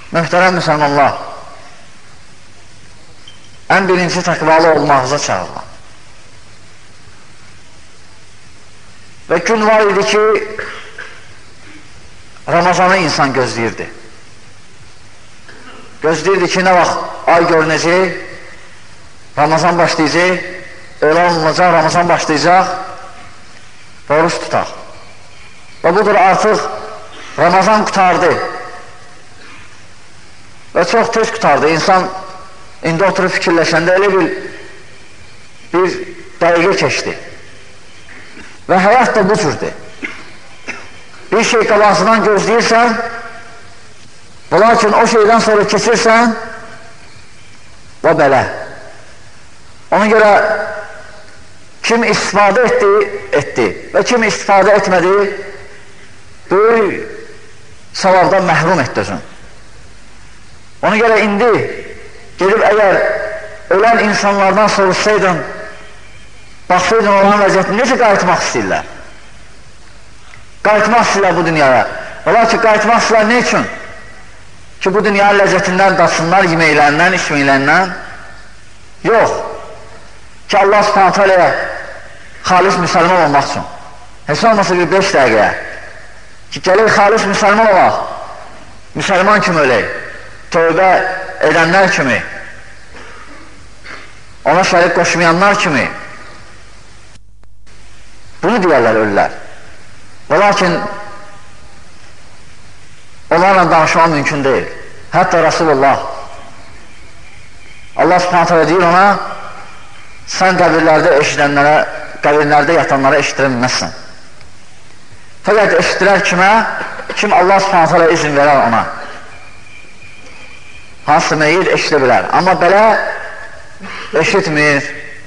Möhtərəm müsəlmanlar, ən birinci təqvalı olmağıza çağırlar. Və gün var idi ki, Ramazanı insan gözləyirdi. Gözləyirdi ki, nə vaxt ay görünəcək, Ramazan başlayacaq, öğlen olunacaq, Ramazan başlayacaq və oruç tutaq. Və budur, artıq Ramazan qutardı və çox tez qutardı. İnsan indi oturub fikirləşəndə elə bir dəqiqə keçdi. Və həyat da bu cürdür. Bir şey qabağından gözləyirsən, lakin o şeydən sonra keçirsən, və belə. Ona görə kim istifadə etdi və kim istifadə etmədi, böyük savabdan məhrum etdi özün. Ona görə indi gedib əgər ölən insanlardan soruşsaydın, baxsaydın olan vəziyyətini necə qayıtmaq istəyirlər? Qayıtmaq istəyirlər bu dünyaya. Ola ki, qayıtmaq istəyirlər ne üçün? Ki, bu dünyanın ləzzətindən datsınlar, yeməklərindən, içməklərindən. Yox. Ki, Allah subhanətə aləyə xalis müsəlman olmaq üçün. Heç olmasa bir 5 dəqiqəyə. Ki, gələk xalis müsəlman olaq. Müsəlman kimi ölək. Tövbə edənlər kimi. Ona şərik qoşmayanlar kimi. Bunu deyərlər ölülər. Və lakin onlarla danışmaq mümkün deyil. Hətta Rasulullah Allah subhanətə deyir ona, sən qəbirlərdə eşidənlərə, qəbirlərdə yatanlara eşidirməzsən. Fəqət eşidirər kimə? Kim Allah subhanətə izin verər ona. Hansı meyid eşidə bilər. Amma belə eşitmir.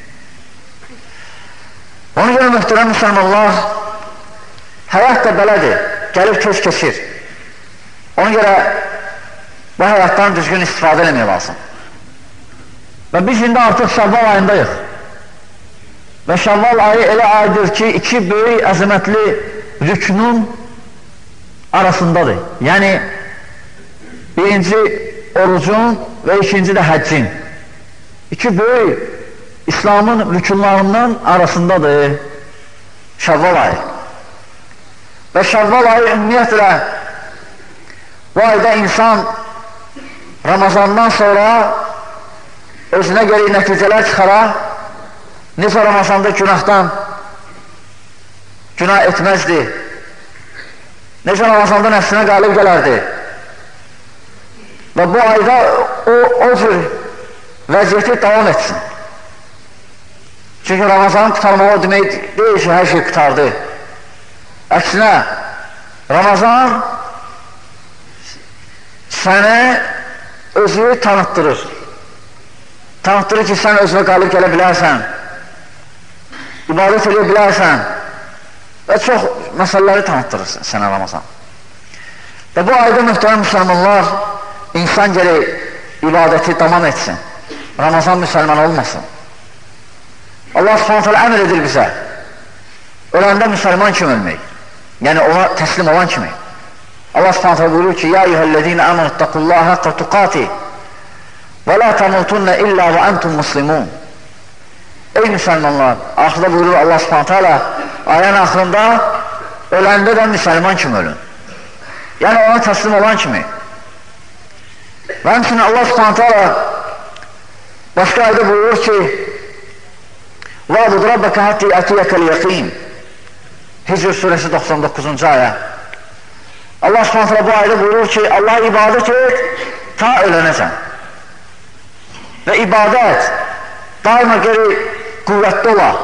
Ona görə möhtərəm müsəlmanlar, həyat da belədir, gəlib tez keçir. Ona görə bu həyatdan düzgün istifadə eləmək lazım. Və biz indi artıq Şəvval ayındayıq. Və Şəvval ayı elə aydır ki, iki böyük əzəmətli rüknün arasındadır. Yəni, birinci orucun və ikinci də həccin. İki böyük İslamın rükunlarının arasındadır Şəvval ayı. Və Şəvval ayı ümumiyyətlə bu ayda insan Ramazandan sonra özünə görə nəticələr çıxara, necə Ramazanda günahdan günah etməzdi, necə Ramazanda nəfsinə qalib gələrdi. Və bu ayda o cür vəziyyəti davam etsin. Çünki Ramazanın qutarmağı o demək deyil ki, hər şey qutardı. Əksinə, Ramazan sənə özü tanıtdırır. Tanıtdırır ki, sən özünə qalib gələ bilərsən, ibadət edə bilərsən və çox məsələləri tanıtdırır sənə Ramazan. Və bu ayda möhtərəm müsəlmanlar, insan gərək ibadəti tamam etsin. Ramazan müsəlman olmasın. Allah subhanətələ əmr edir bizə, öləndə müsəlman kimi ölmək, yəni ona təslim olan kimi. Allah subhanətələ buyurur ki, Ya eyyuhəl-ləzīnə əmənə ittaqullaha haqqa tuqati və la tamutunna illa və antum muslimun. Ey müsəlmanlar, axırda buyurur Allah subhanətələ, ayənin axırında öləndə də müsəlman kimi ölün. Yəni ona təslim olan kimi. Və həmçinin Allah subhanətələ başqa ayda buyurur ki, وَعْبُدْ رَبَّكَ حَتِّ يَأْتِيَكَ الْيَقِينَ Hicr surəsi 99-cu ayə. Allah subhanətələ bu ayda buyurur ki, Allah ibadət et, ta ölənəcən. Və ibadət daima geri qüvvətli ola.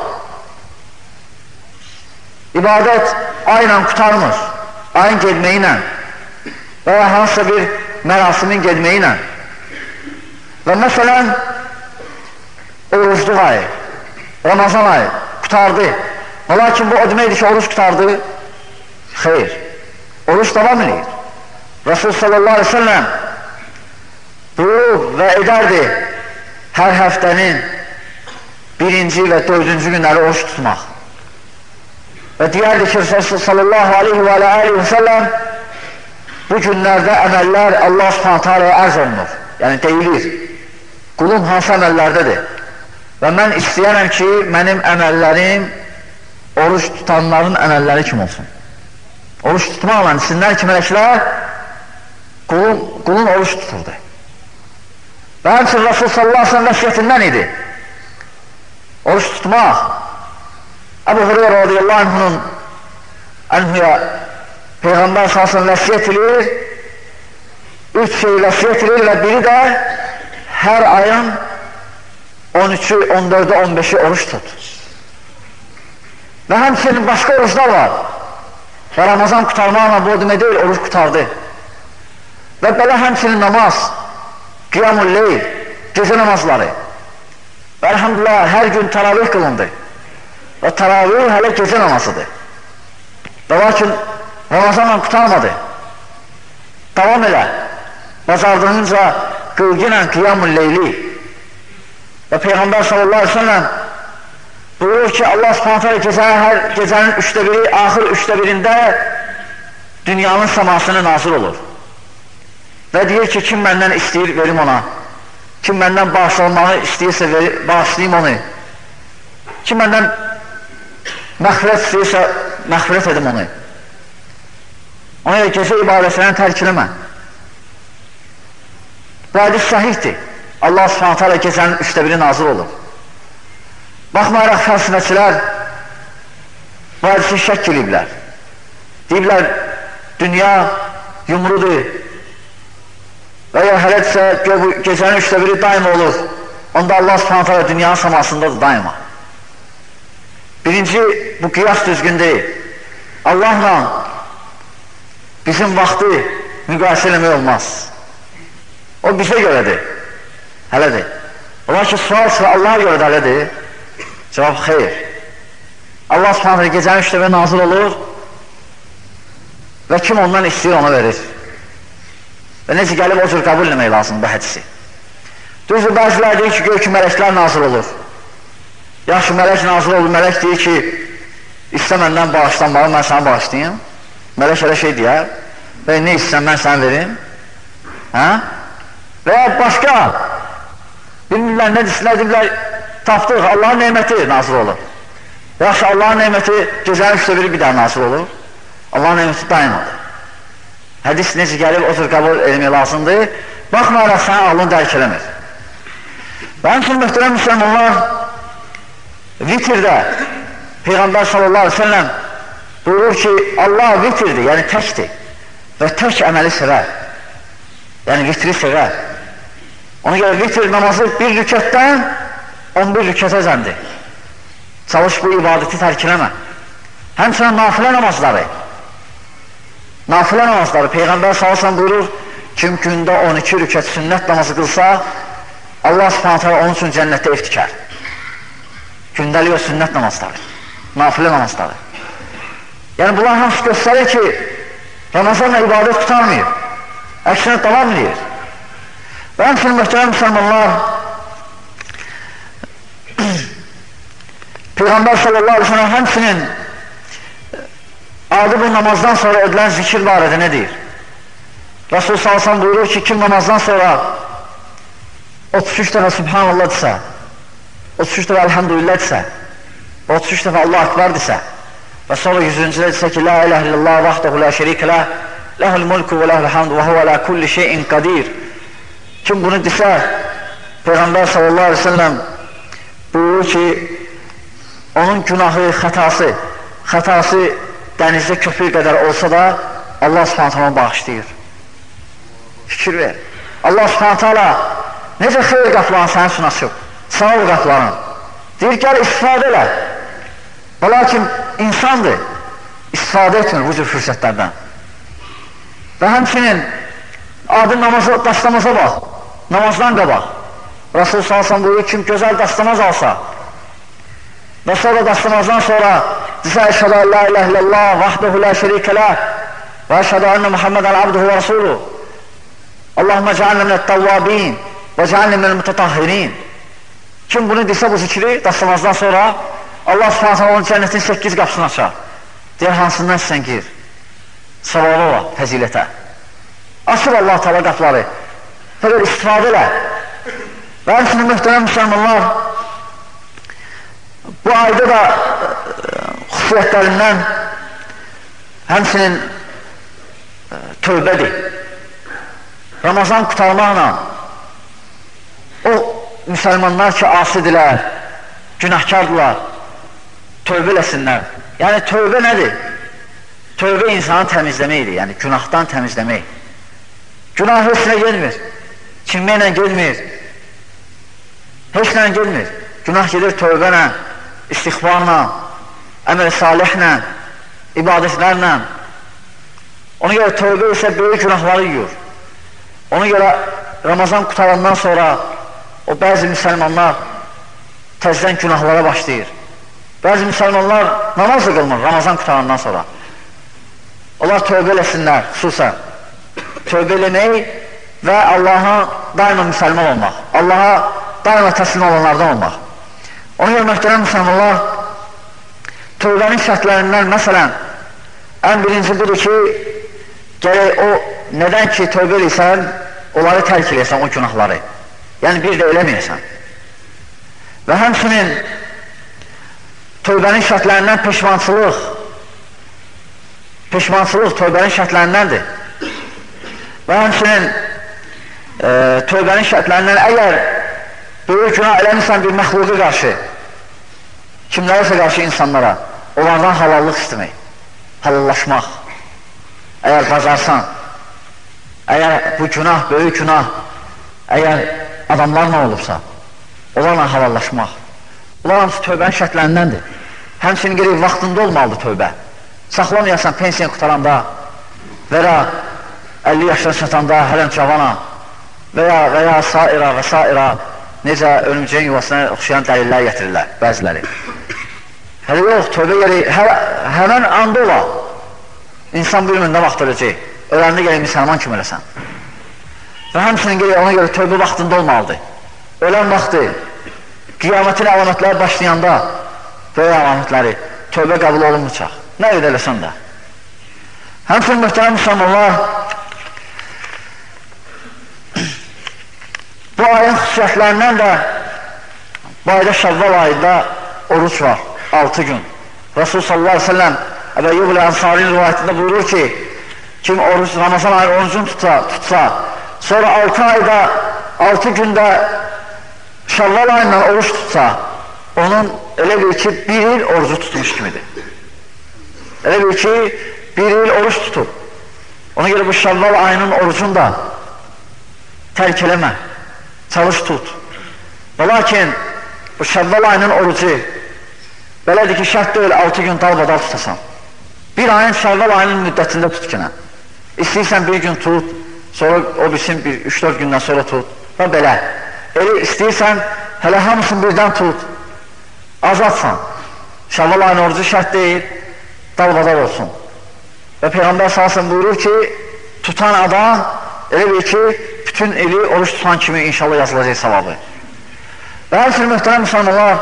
İbadət ayla qutarmır, ayın gedməyi ilə və hansısa bir mərasimin gedməyi ilə. Və məsələn, orucluq ayı, Ramazan ayı qutardı. Lakin bu o deməkdir ki, oruç qutardı. Xeyr. Oruç davam edir. Resul sallallahu aleyhi ve sellem buyurur və edərdi hər həftənin 1-ci və 4-cü günləri oruç tutmaq. Və deyərdi ki, Resul sallallahu aleyhi ve sellem bu günlərdə əməllər Allah Subhanahu taalaya ərz olunur. Yəni deyilir, qulum hansı əməllərdədir? Və mən istəyərəm ki, mənim əməllərim oruç tutanların əməlləri kimi olsun. Oruç tutmaqla sinlər ki, mələklər qulun oruç tuturdu. Və həmçin Rasul sallallahu aleyhi ve sellem vəsiyyətindən idi. Oruç tutmaq. Əbu Hüreyra radiyallahu anhuya Peyğəmbər sallallahu aleyhi ve sellem vəsiyyət edir. 3 şey vəsiyyət edir və biri də hər ayın 13-ü, 14-ü, 15-i oruç tut. Və həmçinin başqa oruçlar var. Və Ramazan qutarmaqla bu demək deyil, oruç qutardı. Və belə həmçinin namaz, qiyamul leyl, gecə namazları. Və elhamdülillah, hər gün təravih qılındı. Və təravih hələ gecə namazıdır. Və lakin Ramazanla qutarmadı. Davam elə. Bacardığınca qılgınla qiyamul leyli. Və Peyğəmbər sallallahu aleyhi ve sellem buyurur ki, Allah subhanətə hər gecənin 3də biri, axır 3də birində dünyanın səmasına nazil olur. Və deyir ki, kim məndən istəyir, verim ona. Kim məndən bağışlanmağı istəyirsə, bağışlayayım onu. Kim məndən məğfirət istəyirsə, məğfirət edim onu. Ona görə gecə ibadətlərini tərk eləmə. Bu hadis səhihdir. Allah subhanətə gecənin 3də biri nazil olur. Baxmayaraq fəlsifəçilər bu hadisi şək eləyiblər. Deyiblər, dünya yumrudur və ya hələdirsə gecənin 3də biri daima olur. Onda Allah subhanətə dünyanın səmasındadır daima. Birinci, bu qiyas düzgün deyil. Allahla bizim vaxtı müqayisə eləmək olmaz. O bizə görədir, hələdir. Olar ki, sual sıra Allah'a görədir, hələdir. Cavab, xeyr. Allah subhanətə gecənin 3də biri nazil olur və kim ondan istəyir, ona verir. Və necə gəlib o cür qəbul eləmək lazım bu hədisi. Düzdür, bəzilər deyir ki, gör ki, mələklər nazil olur. Yaxşı, mələk nazil olur, mələk deyir ki, istə məndən bağışlanmalı, mən sənə bağışlayayım. Mələk elə şey deyər, və nə istəyəm, mən sənə verim. Və ya başqa, bilmirlər, nə deyirlər, tapdıq, Allahın neyməti nazil olur. Yaxşı, Allahın neyməti gecənin 3də biri bir daha nazil olur. Allahın neyməti daimidir. Hədis necə gəlib, o cür qəbul eləmək lazımdır. Baxmayaraq sənə ağlını dərk eləmir. Və həmçinin möhtərəm müsəlmanlar, vitirdə Peyğəmbər sallallahu aleyhi ve sellem buyurur ki, Allah vitirdir, yəni təkdir və tək əməli sevər. Yəni vitri sevər. Ona görə vitir namazı bir rükətdən 11 rükətə zəndir. Çalış bu ibadəti tərk eləmə. Həmçinin nafilə namazları. Nafilə namazları Peyğəmbər sallallahu buyurur, kim gündə 12 rükət sünnət namazı qılsa, Allah subhanətə onun üçün cənnətdə ev tikər. Gündəlik o sünnət namazları, nafilə namazları. Yəni bunlar hamısı göstərir ki, Ramazanla ibadət tutarmayır, əksinə davam edir. Və həmçinin möhtərəm müsəlmanlar, Peyğəmbər sallallahu aleyhi ve sellem həmçinin adı bu namazdan sonra edilən zikir barədə nə deyir? Rasul sallallahu aleyhi ve sellem buyurur ki, kim namazdan sonra 33 dəfə Subhanallah desə, 33 dəfə Elhamdülillah desə, 33 dəfə Allah Akbar desə və sonra 100-cüdə desə ki, La ilahe illallah vahdahu la şerike lah, lehul mulku və lehul hamdu və huve ala kulli şeyin qadir. Kim bunu desə, Peyğəmbər sallallahu aleyhi ve sellem buyurur ki, onun günahı, xətası dənizdə köpük qədər olsa da Allah subhanətə onu bağışlayır. Fikir ver. Allah subhanətə necə xeyr qaplarını sənin üçün açıb, sağ ol qaplarını. Deyir, gəl istifadə elə. Və lakin insandır, istifadə etmir bu cür fürsətlərdən. Və həmçinin adi daşlamaza bax, namazdan qabaq. Rasul sallallahu buyurur, kim gözəl daşlamaz alsa və sonra daşlamazdan sonra desə, əşhədə ən la ilahe illallah, vahdahu la şerike lah və əşhədə enne Muhammedən abduhu və rasuluhu. Allahümme cealne minət-tavvabin və cealne minəl-mütətahhirin. Kim bunu desə bu zikri daşlamazdan sonra Allah subhanətə onun cənnətin 8 qapısını açar. Deyər, hansından sən gir? Savaba var, fəzilətə. Açır Allah Teala qapıları. Fəqət istifadə elə. Və həmçinin möhtərəm müsəlmanlar, bu ayda da xüsusiyyətlərindən həmçinin tövbədir. Ramazan qutarmaqla o müsəlmanlar ki, asidirlər, günahkardırlar, tövbə eləsinlər. Yəni, tövbə nədir? Tövbə insanı təmizləməkdir, yəni günahdan təmizləmək. Günah heç nə gelmir, çinməklə gelmir, heç nə gelmir. Günah gedir tövbə-lə, istiğfarla, əməl salihlə, ibadətlərlə. Ona görə tövbə isə böyük günahları yiyur. Ona görə Ramazan qutarandan sonra o bəzi müsəlmanlar təzdən günahlara başlayır. Bəzi müsəlmanlar namaz da qılmır Ramazan qutarandan sonra. Onlar tövbə eləsinlər, xüsusən. Tövbə eləmək və Allaha daima müsəlman olmaq. Allaha daima təslim olanlardan olmaq. Ona görə möhtərəm müsəlmanlar, tövbənin şərtlərindən, məsələn, ən birinci budur ki, gələk o, nədən ki, tövbə eləysən, onları tərk eləyəsən, o günahları. Yəni, bir də eləməyəsən. Və həmçinin, tövbənin şərtlərindən peşmançılıq. Peşmançılıq tövbənin şərtlərindəndir. Və həmçinin tövbənin şərtlərindən əgər böyük günah eləmirsən bir məxluqa qarşı, kimlərəsə qarşı insanlara, onlardan halallıq istəmək, halallaşmaq, əgər bacarsan, əgər bu günah, böyük günah, əgər adamlarla olubsa, onlarla halallaşmaq, onlar hamısı tövbənin şərtlərindəndir. Həmçinin gerək vaxtında olmalıdır tövbə. Saxlamayasan pensiya qutaranda və ya 50 yaşdan çatanda, hələm cavana və ya saira və saira necə ölümcəyin yuvasına oxşayan dəlillər gətirirlər, bəziləri. Hələ yox, tövbə yeri həmən anda ola. İnsan bir mündə vaxt öləcək, öləndə gələk müsəlman kimi eləsən. Və həmçinin gələk ona görə tövbə vaxtında olmalıdır. Ölən vaxtı, qiyamətin əlamətləri başlayanda böyük əlamətləri tövbə qəbul olunmayacaq. Nə edələsən də. Həmçinin möhtərəm müsəlmanlar, bu ayın xüsusiyyətlərindən də bu ayda Şəvval ayında oruç var, 6 gün. Rasul sallallahu aleyhi ve sellem Əbu Eyyub Ənsari'nin rivayətində buyurur ki, kim Ramazan ayı orucunu tutsa, sonra 6 ayda, 6 gündə Şəvval ayından oruç tutsa, onun elə bir ki, 1 il orucu tutmuş kimidir. Elə bir ki, 1 il oruç tutub. Ona görə bu Şəvval ayının orucunu da tərk eləmə, çalış tut. Və lakin bu Şəvval ayının orucu belədir ki, şərt deyil 6 gün dalbadal tutasan. Bir ayın Şəvval ayının müddətində tut ki, İstəyirsən bir gün tut, sonra o bilsin 3-4 gündən sonra tut və belə. Elə istəyirsən hələ hamısını birdən tut, azadsan. Şəvval ayının orucu şərt deyil, dalbadal olsun. Və Peyğəmbər sallallahu buyurur ki, tutan adam elə bir ki, bütün ili oruç tutan kimi inşallah yazılacaq savabı. Və həmçinin möhtərəm müsəlmanlar,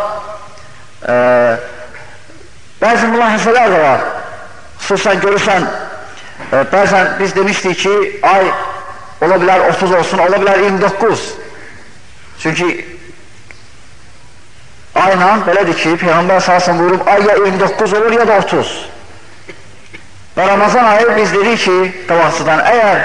bəzi mülahizələr də var. Xüsusən görürsən, bəzən biz demişdik ki, ay ola bilər 30 olsun, ola bilər 29. Çünki ayla belədir ki, Peyğəmbər sallallahu buyurub, ay ya 29 olur ya da 30. Və Ramazan ayı biz dedik ki, qabaqçıdan, əgər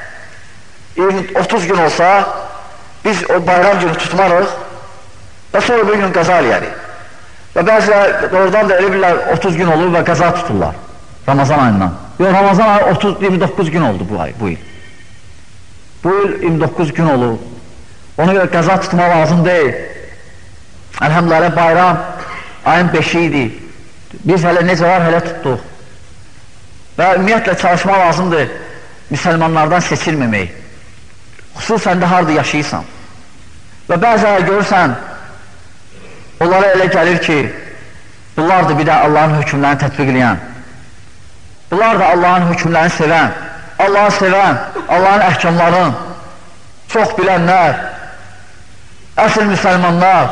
30 gün olsa, biz o bayram günü tutmarıq və sonra bir gün qəza eləyərik. Və bəzilər oradan da elə bilirlər 30 gün olur və qəza tuturlar Ramazan ayından. Yox, Ramazan ayı 29 gün oldu bu il. Bu il 29 gün olur. Ona görə qəza tutmaq lazım deyil. Əlhəmdülillah bayram ayın 5-i idi. Biz hələ necə var, hələ tutduq. Və ümumiyyətlə çalışmaq lazımdır müsəlmanlardan seçilməmək. Xüsusən də harada yaşayırsan. Və bəzən görürsən, onlara elə gəlir ki, bunlardır bir də Allahın hökmlərini tətbiq edən. Bunlar da Allahın hökmlərini sevən, Allahı sevən, Allahın əhkamlarını çox bilənlər, əsl müsəlmanlar,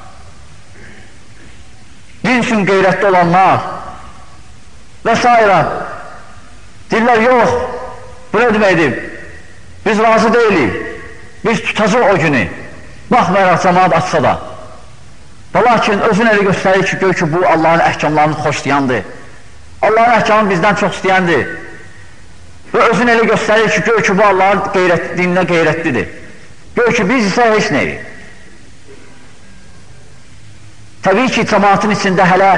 din üçün qeyrətli olanlar və s. Deyirlər, yox, bu nə deməkdir? Biz razı deyilik. Biz tutacaq o günü. Baxmayaraq cəmaat açsa da. Və lakin özün elə göstərir ki, gör ki, bu Allahın əhkamlarını xoşlayandır. Allahın əhkamını bizdən çox istəyəndir. Və özün elə göstərir ki, gör ki, bu Allahın dininə qeyrətlidir. Gör ki, biz isə heç neyik. Təbii ki, cəmaatın içində hələ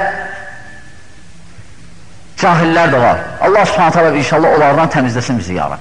cahillər də var. Allah subhanət hələ inşallah onlardan təmizləsin bizi yarın.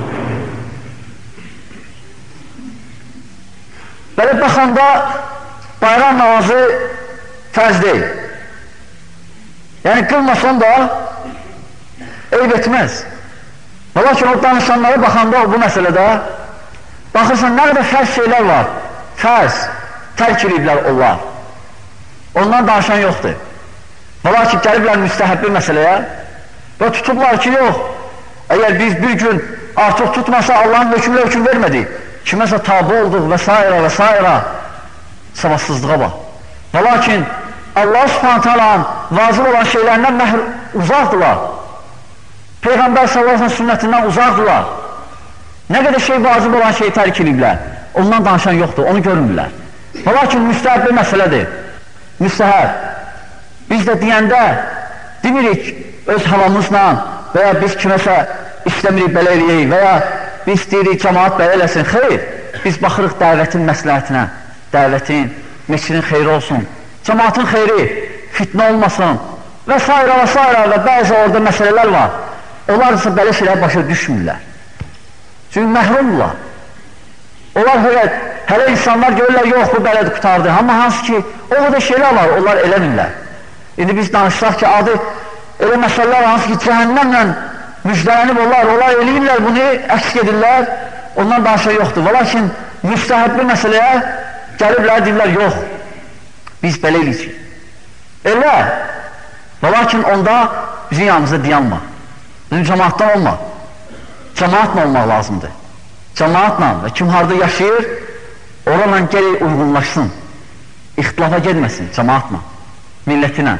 Belə baxanda bayram namazı fərz deyil. Yəni qılmasan da eyb etməz. Və lakin o danışanlara baxanda bu məsələdə baxırsan nə qədər fərz şeylər var. Fərz, tərk ediblər onlar. Ondan danışan yoxdur. Və lakin gəliblər müstəhəbbi məsələyə və tutublar ki, yox. Əgər biz bir gün artıq tutmasa Allahın hökmünə hökm vermədik. Kiməsə tabi olduq və s. savadsızlığa bax. Və lakin Allah subhanət hələ vacib olan şeylərindən uzaqdırlar. Peyğəmbər sallallahu sünnətindən uzaqdırlar. Nə qədər şey vacib olan şeyi tərk ediblər. Ondan danışan yoxdur, onu görmürlər. Və lakin müstəhəb bir məsələdir. Müstəhəb. Biz də deyəndə demirik öz havamızla və ya biz kiməsə istəmirik belə eləyək və ya biz deyirik cəmaat belə eləsin. Xeyr, biz baxırıq dəvətin məsləhətinə, dəvətin, meçinin xeyri olsun, cəmaatın xeyri, fitnə olmasın və s. və bəzi orada məsələlər var. Onlar ise belə şeylər başa düşmürlər. Çünki məhrumdurlar. Onlar hələ insanlar görürlər, yox bu belədir, qutardı. Amma hansı ki, o qədər şeylər var, onlar eləmirlər. İndi biz danışsaq ki, adı elə məsələlər hansı ki, cəhənnəmlə müjdələnib onlar eləyirlər, bunu əks edirlər, ondan danışa yoxdur. Və lakin müstəhəbbi məsələyə gəliblər, deyirlər, yox, biz belə eləyik. Elə, və lakin onda bizim yanımızda dayanma. Bizim cəmaatdan olma. Cəmaatla olmaq lazımdır. Cəmaatla və kim harada yaşayır, oranla gələk uyğunlaşsın. İxtilafa gedməsin cəmaatla, millətinə.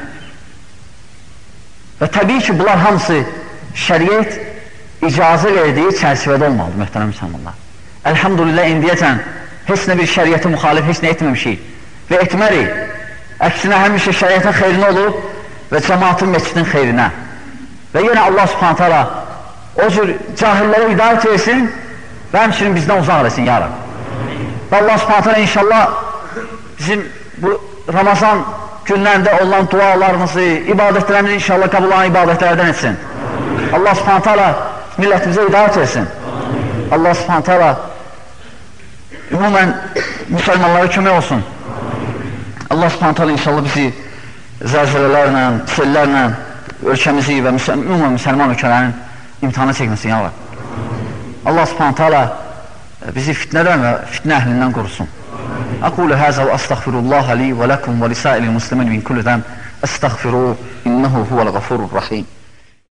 Və təbii ki, bunlar hamısı şəriət icazə verdiyi çərçivədə olmalıdır, möhtərəm müsəlmanlar. Əlhamdülillah, indiyəcən heç nə bir şəriətə müxalif, heç nə etməmişik və etmərik. Əksinə həmişə şəriətin xeyrinə olub və cəmaatın meçidin xeyrinə. Və yenə Allah subhanət hala o cür cahillərə hidayət versin və həmçinin bizdən uzaq eləsin, ya Rab. Və Allah subhanət hala inşallah bizim bu Ramazan günlərində olan dualarımızı, ibadətlərimizi inşallah qəbul olan ibadətlərdən etsin. Allah subhanət hala millətimizə hidayət versin. Allah subhanət hala ümumən müsəlmanlara kömək olsun. Allah subhanət hala inşallah bizi zəlzələlərlə, sellərlə ölkəmizi və ümumən müsəlman ölkələrin imtihana çəkməsin, ya Allah. Allah subhanət hala bizi fitnədən və fitnə əhlindən qorusun. Aqulu həzə və əstəğfirullaha li və ləkum və lisəili muslimin min kulli zəm əstəğfiru innehu huvəl-ğafurur rahim.